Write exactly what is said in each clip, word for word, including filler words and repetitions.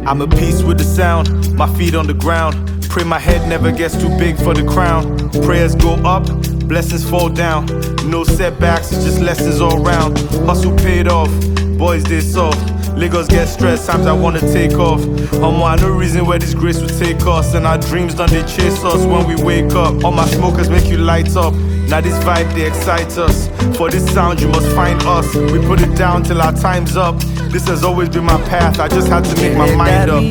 I'm at peace with the sound, my feet on the ground. Pray my head never gets too big for the crown. Prayers go up, blessings fall down. No setbacks, it's just lessons all round. Hustle paid off, boys they soft. Lagos get stressed, times I wanna take off. Um, I no reason where this grace will take us. And our dreams done they chase us when we wake up. All my smokers make you light up. Now this vibe they excite us. For this sound you must find us. We put it down till our time's up. This has always been my path, I just had to make my mind up.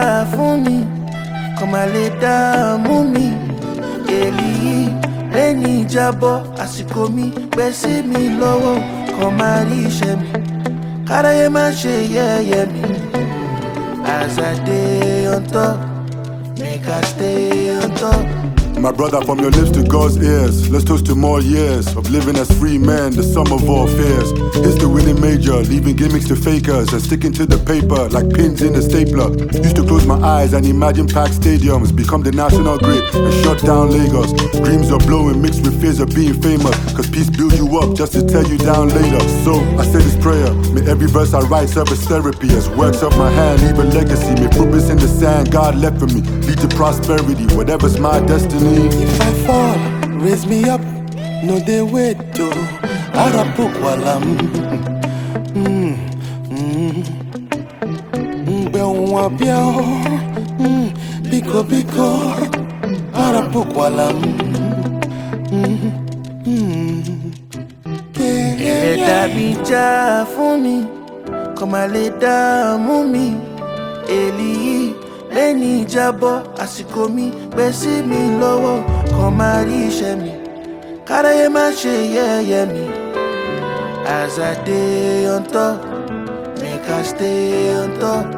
Come a later, mummy. Eli, Lenny Jabo, Asiko mi, Bessie mi lowo, come a reach me. Karaye man she yeah yeah me. As I day on top, make I stay on top. My brother, from your lips to God's ears, let's toast to more years of living as free men, the sum of all fears. It's the winning major, leaving gimmicks to fakers and sticking to the paper like pins in a stapler. Used to close my eyes and imagine packed stadiums, become the national grid and shut down Lagos. Dreams of blowing mixed with fears of being famous, cause peace builds you up just to tear you down later. So I say this prayer, may every verse I write serve as therapy, as works of my hand leave a legacy. May footprints in the sand God left for me lead to prosperity, whatever's my destiny. If I fall, raise me up, no they wait to Arapuk walam. Mm, mm, mm, Bewa biao, mm, Biko biko, Arapuk walam. Mm, mm. Eleda bija funi, koma leda mumi, Eli. Lenny Jabo, Asiko mi, Bessie mi lowo, come a reach me. Karaye man she yeah yeah me. As I day on top, make I stay on top.